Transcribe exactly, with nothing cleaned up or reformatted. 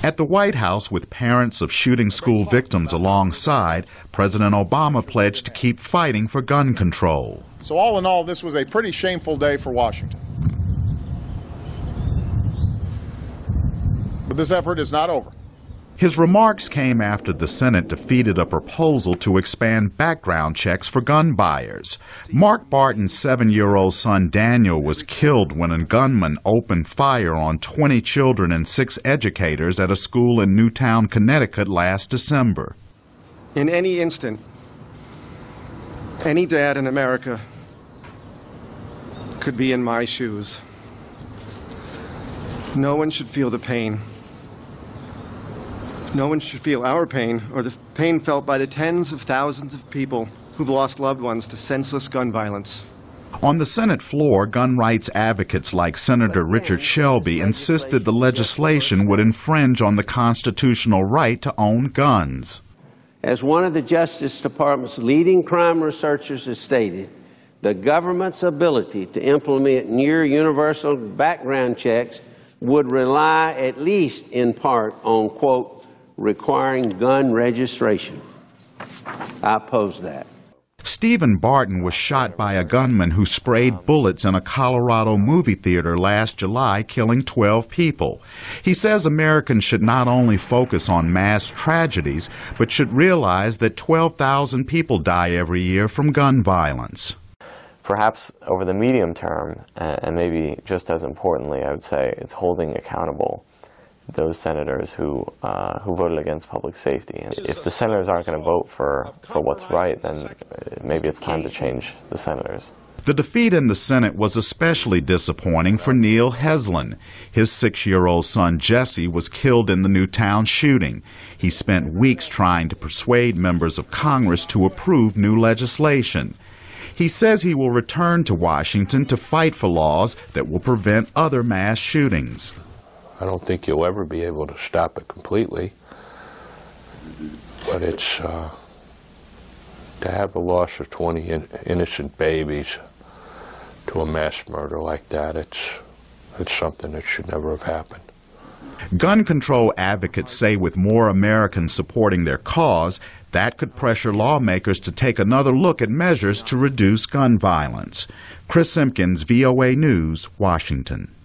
At the White House, with parents of shooting school victims alongside, President Obama pledged to keep fighting for gun control. So all in all, this was a pretty shameful day for Washington. But this effort is not over. His remarks came after the Senate defeated a proposal to expand background checks for gun buyers. Mark Barton's seven-year-old son Daniel was killed when a gunman opened fire on twenty children and six educators at a school in Newtown, Connecticut last December. In any instant, any dad in America could be in my shoes. No one should feel the pain. No one should feel our pain or the pain felt by the tens of thousands of people who've lost loved ones to senseless gun violence. On the Senate floor, gun rights advocates like Senator Richard Shelby insisted the legislation would infringe on the constitutional right to own guns. As one of the Justice Department's leading crime researchers has stated, the government's ability to implement near universal background checks would rely at least in part on, quote, requiring gun registration. I oppose that. Stephen Barton was shot by a gunman who sprayed bullets in a Colorado movie theater last July, killing twelve people. He says Americans should not only focus on mass tragedies, but should realize that twelve thousand people die every year from gun violence. Perhaps over the medium term, and maybe just as importantly, I would say it's holding accountable those senators who uh, who voted against public safety. And if the senators aren't going to vote for, for what's right, then maybe it's time to change the senators. The defeat in the Senate was especially disappointing for Neil Heslin. His six-year-old son Jesse was killed in the Newtown shooting. He spent weeks trying to persuade members of Congress to approve new legislation. He says he will return to Washington to fight for laws that will prevent other mass shootings. I don't think you'll ever be able to stop it completely, but it's uh, to have the loss of twenty in innocent babies to a mass murder like that, it's, it's something that should never have happened. Gun control advocates say with more Americans supporting their cause, that could pressure lawmakers to take another look at measures to reduce gun violence. Chris Simpkins, V O A News, Washington.